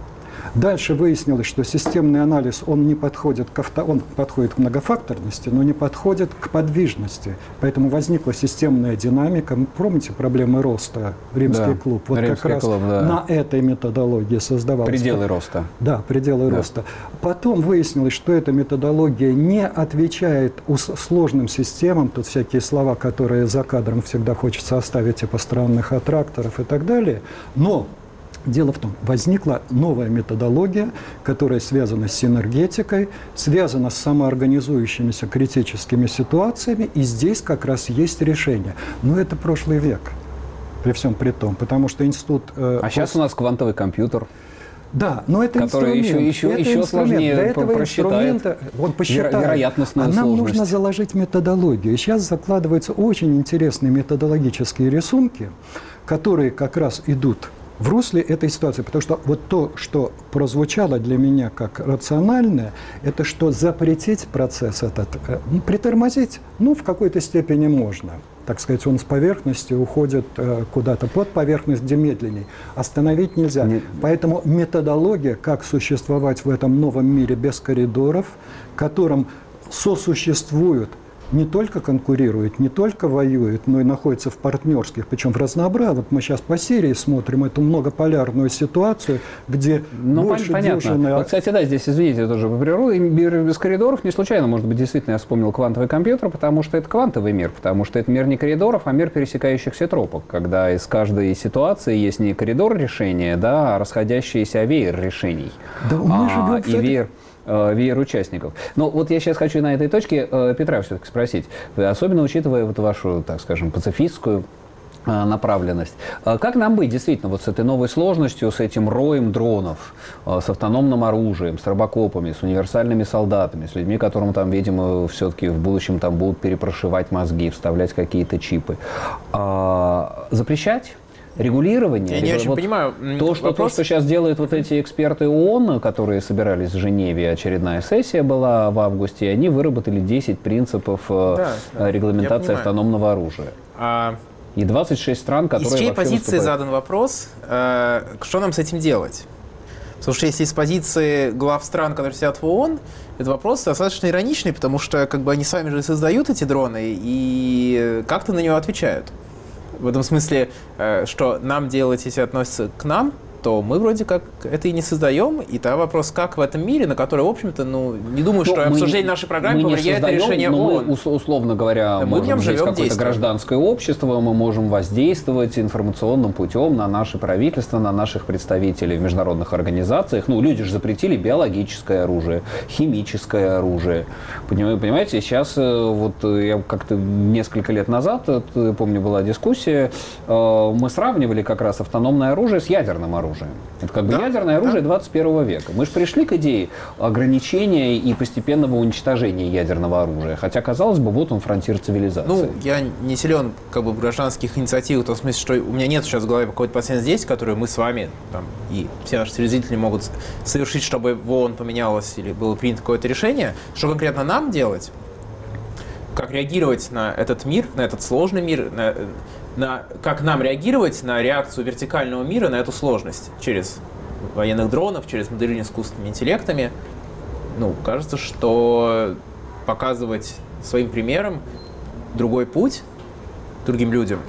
Дальше выяснилось, что системный анализ, он не подходит он подходит к многофакторности, но не подходит к подвижности. Поэтому возникла системная динамика. Помните проблемы роста, римский клуб? Вот римский как раз клуб, да. на этой методологии создавалась. Пределы роста. Да, пределы роста. Потом выяснилось, что эта методология не отвечает сложным системам, тут всякие слова, которые за кадром всегда хочется оставить, типа странных аттракторов и так далее. Но дело в том, возникла новая методология, которая связана с синергетикой, связана с самоорганизующимися критическими ситуациями, и здесь как раз есть решение. Но это прошлый век, при всем при том, потому что институт... сейчас у нас квантовый компьютер. Да, но это который инструмент. еще сложнее для этого просчитает инструмента он посчитает. Вероятностную нам сложность. нужно заложить методологию. Сейчас закладываются очень интересные методологические рисунки, которые как раз идут в русле этой ситуации. Потому что вот то, что прозвучало для меня как рациональное, это что запретить процесс этот, притормозить, в какой-то степени можно. Так сказать, он с поверхности уходит куда-то под поверхность, где медленней. Остановить нельзя. Поэтому методология, как существовать в этом новом мире без коридоров, в котором сосуществуют, не только конкурируют, не только воюют, но и находятся в партнерских, причем в разнообразии. Вот мы сейчас по Сирии смотрим эту многополярную ситуацию, где больше понятно. Вот, кстати, да, здесь, извините, я тоже попрерву, мир без коридоров не случайно, может быть, действительно я вспомнил квантовый компьютер, потому что это квантовый мир, потому что это мир не коридоров, а мир пересекающихся тропок, когда из каждой ситуации есть не коридор решения, да, а расходящийся веер решений. Да, мы живем веер участников. Но вот я сейчас хочу на этой точке Петра все-таки спросить, особенно учитывая вот вашу, так скажем, пацифистскую направленность. Как нам быть действительно вот с этой новой сложностью, с этим роем дронов, с автономным оружием, с робокопами, с универсальными солдатами, с людьми, которым там, видимо, все-таки в будущем там будут перепрошивать мозги, вставлять какие-то чипы? Запрещать? Регулирование? Я не очень понимаю. То, что сейчас делают вот эти эксперты ООН, которые собирались в Женеве, очередная сессия была в августе, и они выработали 10 принципов регламентации автономного оружия. И 26 стран, которые... Из чьей позиции задан вопрос, что нам с этим делать? Потому что если с позиции глав стран, которые сидят в ООН, это вопрос достаточно ироничный, потому что они сами же создают эти дроны и как-то на него отвечают. В этом смысле, что нам делать, если относится к нам, то мы вроде как это и не создаем. И тогда вопрос, как в этом мире, на который, в общем-то, не думаю, что обсуждение нашей программы повлияет на решение ООН. Мы, условно говоря, можем жить какое-то гражданское общество, мы можем воздействовать информационным путем на наше правительство, на наших представителей в международных организациях. Люди же запретили биологическое оружие, химическое оружие. Понимаете, сейчас вот я как-то несколько лет назад, помню, была дискуссия, мы сравнивали как раз автономное оружие с ядерным оружием. Это ядерное оружие 21 века. Мы же пришли к идее ограничения и постепенного уничтожения ядерного оружия. Хотя, казалось бы, вот он фронтир цивилизации. Я не силен в гражданских инициативах, в том смысле, что у меня нет сейчас в голове какой-то пациент здесь, который мы с вами и все наши телезрители могут совершить, чтобы в ООН поменялось или было принято какое-то решение. Что конкретно нам делать? Как реагировать на этот мир, на этот сложный мир, как нам реагировать на реакцию вертикального мира на эту сложность через военных дронов, через моделирование искусственными интеллектами. Кажется, что показывать своим примером другой путь другим людям.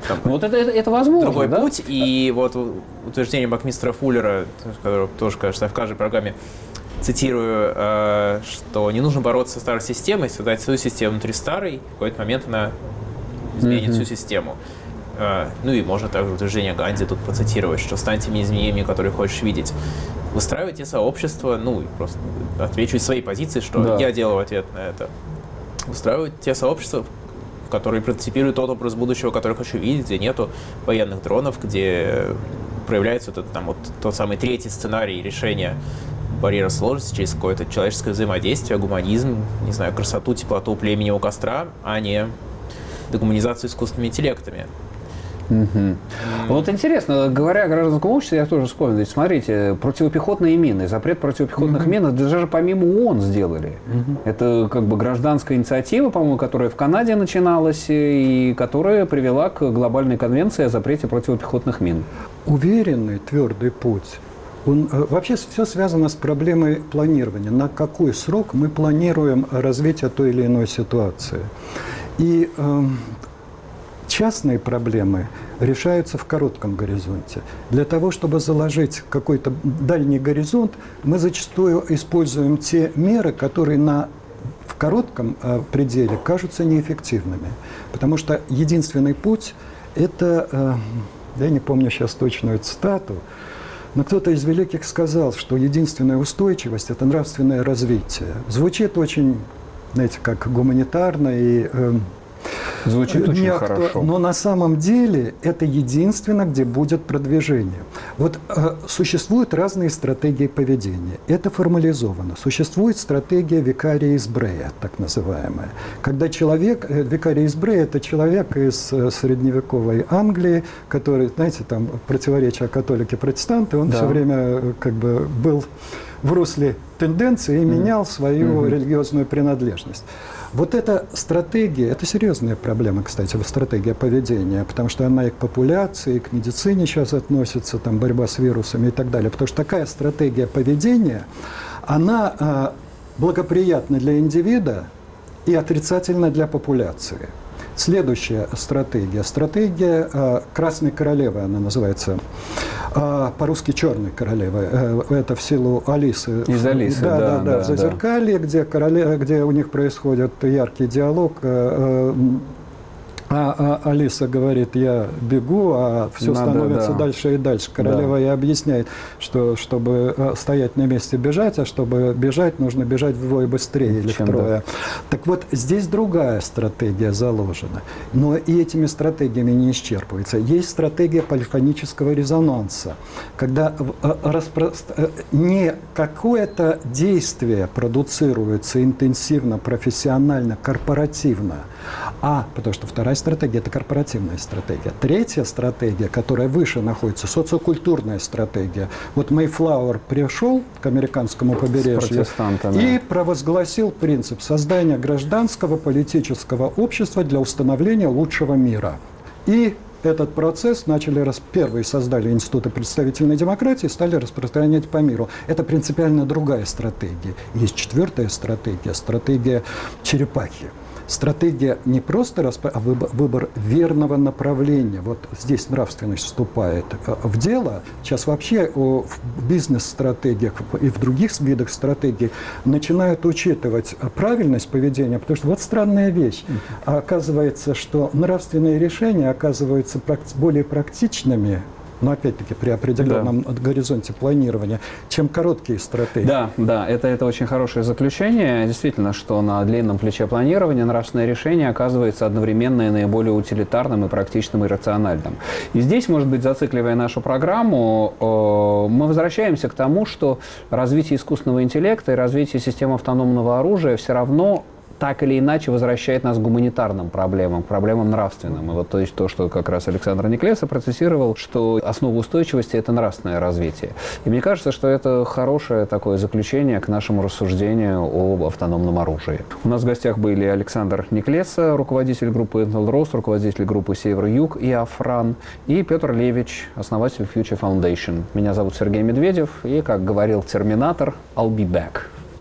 Это возможно, другой путь. И вот утверждение бакмистра Фуллера, которое тоже, кажется, в каждой программе цитирую, что не нужно бороться со старой системой, создать свою систему внутри старой, в какой-то момент она изменит всю систему. И можно также утверждение Ганди тут процитировать, что стань теми изменениями, которые хочешь видеть. Выстраивать те сообщества, и просто отвечу из своей позиции, что я делаю в ответ на это. Выстраивать те сообщества, которые прототипируют тот образ будущего, который хочу видеть, где нету военных дронов, где проявляется тот самый третий сценарий решения барьера сложности через какое-то человеческое взаимодействие, гуманизм, красоту, теплоту племени у костра, а не дегуманизацию искусственными интеллектами. Вот интересно, говоря о гражданском обществе, я тоже вспомнил. Смотрите, противопехотные мины, запрет противопехотных мин, даже помимо ООН сделали. Это гражданская инициатива, по-моему, которая в Канаде начиналась и которая привела к глобальной конвенции о запрете противопехотных мин. Уверенный, твердый путь Вообще все связано с проблемой планирования. На какой срок мы планируем развитие той или иной ситуации. И частные проблемы решаются в коротком горизонте. Для того, чтобы заложить какой-то дальний горизонт, мы зачастую используем те меры, которые в коротком пределе кажутся неэффективными. Потому что единственный путь – это, я не помню сейчас точную цитату, но кто-то из великих сказал, что единственная устойчивость – это нравственное развитие. Звучит очень, знаете, как гуманитарно и звучит очень хорошо. Но на самом деле это единственное, где будет продвижение. Вот существуют разные стратегии поведения. Это формализовано. Существует стратегия викариис брея, так называемая. Когда человек, викариис брея – это человек из средневековой Англии, который, знаете, там противоречия католики-протестанты, он все время как бы был в русле тенденции и менял свою религиозную принадлежность. Вот эта стратегия, это серьезная проблема, кстати, стратегия поведения, потому что она и к популяции, и к медицине сейчас относится, там, борьба с вирусами и так далее. Потому что такая стратегия поведения, она благоприятна для индивида и отрицательна для популяции. Следующая стратегия. Стратегия Красной Королевы, она называется, по-русски Черной Королевы. Это в силу Алисы. Из Алисы, да. В Зазеркалье, где у них происходит яркий диалог. Алиса говорит, я бегу, а все становится дальше и дальше. Королева ей объясняет, что чтобы стоять на месте бежать, а чтобы бежать, нужно бежать вдвое быстрее или втрое. Так вот, здесь другая стратегия заложена. Но и этими стратегиями не исчерпывается. Есть стратегия полифонического резонанса, когда не какое-то действие продуцируется интенсивно, профессионально, корпоративно, потому что вторая стратегия – это корпоративная стратегия. Третья стратегия, которая выше находится, социокультурная стратегия. Вот Мейфлауэр пришел к американскому побережью и провозгласил принцип создания гражданского политического общества для установления лучшего мира. И этот процесс первые создали институты представительной демократии, стали распространять по миру. Это принципиально другая стратегия. Есть четвертая стратегия – стратегия черепахи. Стратегия не просто а выбор верного направления. Вот здесь нравственность вступает в дело. Сейчас вообще в бизнес-стратегиях и в других видах стратегий начинают учитывать правильность поведения, потому что вот странная вещь. Оказывается, что нравственные решения оказываются более практичными, но опять-таки при определенном горизонте планирования, чем короткие стратегии. Да, это очень хорошее заключение. Действительно, что на длинном плече планирования нравственное решение оказывается одновременно и наиболее утилитарным, и практичным, и рациональным. И здесь, может быть, зацикливая нашу программу, мы возвращаемся к тому, что развитие искусственного интеллекта и развитие системы автономного оружия все равно так или иначе возвращает нас к гуманитарным проблемам, к проблемам нравственным. И вот то есть то, что как раз Александр Никлеса процессировал, что основа устойчивости – это нравственное развитие. И мне кажется, что это хорошее такое заключение к нашему рассуждению об автономном оружии. У нас в гостях были Александр Никлеса, руководитель группы Intel Rose, руководитель группы Север-Юг и Афран, и Петр Левич, основатель Future Foundation. Меня зовут Сергей Медведев, и, как говорил Терминатор, I'll be back.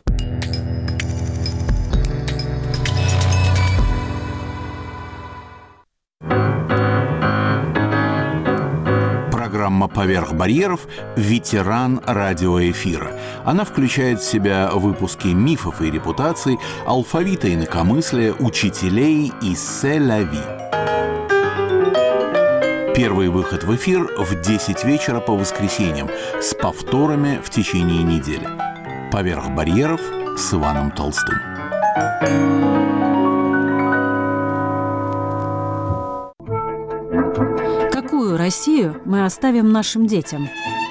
Программа «Поверх барьеров» – ветеран радиоэфира. Она включает в себя выпуски мифов и репутаций, алфавита инакомыслия, учителей и «Се-ля-ви». Первый выход в эфир в 10 вечера по воскресеньям с повторами в течение недели. «Поверх барьеров» с Иваном Толстым. Какую Россию мы оставим нашим детям?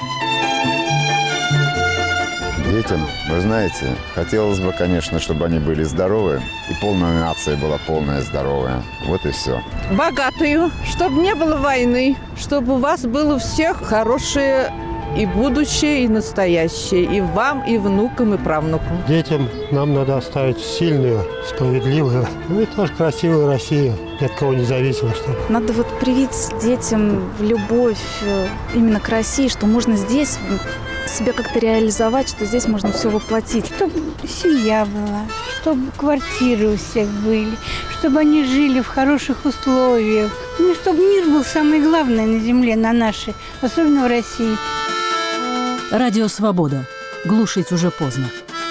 Детям, вы знаете, хотелось бы, конечно, чтобы они были здоровы, и полная нация была полная здоровая. Вот и все. Богатую, чтобы не было войны, чтобы у вас было у всех хорошее и будущее, и настоящее, и вам, и внукам, и правнукам. Детям нам надо оставить сильную, справедливую, ну и тоже красивую Россию, ни от кого не зависимо. Чтобы. Надо вот привить детям любовь именно к России, что можно здесь себя как-то реализовать, что здесь можно все воплотить. Чтобы семья была, чтобы квартиры у всех были, чтобы они жили в хороших условиях. Ну, чтобы мир был самое главное на земле, на нашей, особенно в России. Радио «Свобода». Глушить уже поздно.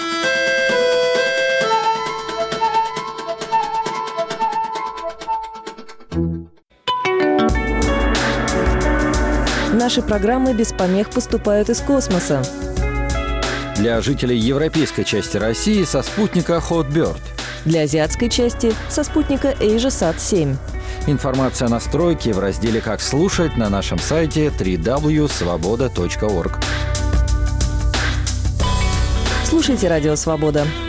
Наши программы без помех поступают из космоса. Для жителей европейской части России со спутника Hotbird. Для азиатской части со спутника AsiaSat-7. Информация о настройке в разделе «Как слушать» на нашем сайте www.svoboda.org. Слушайте «Радио Свобода».